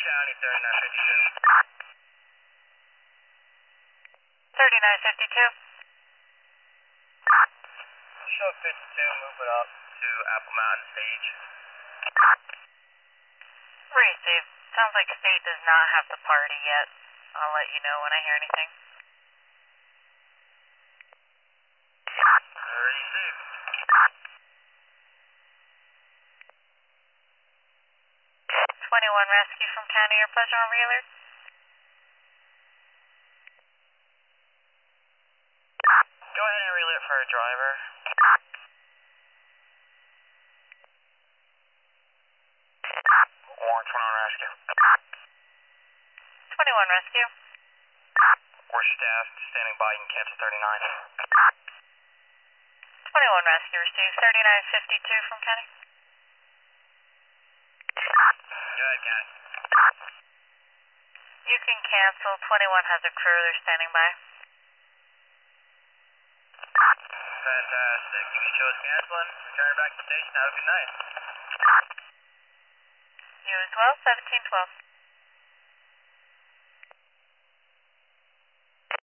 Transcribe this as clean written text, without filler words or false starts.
County 3952. 3952. Show 52, move it up to Apple Mountain Stage. Received. Sounds like State does not have the party yet. I'll let you know when I hear anything. Received. 21 rescue from County, your pleasure on re-alert. Go ahead and relay for a driver. Warren 21 rescue. 21 rescue. We're staffed, standing by, you can catch 39. 21 rescue received. 3952 from County. Go ahead, County. You can cancel. 21 has a crew, they're standing by. Fantastic. You chose canceling. Return back to the station. Have a good night. You as well, 1712.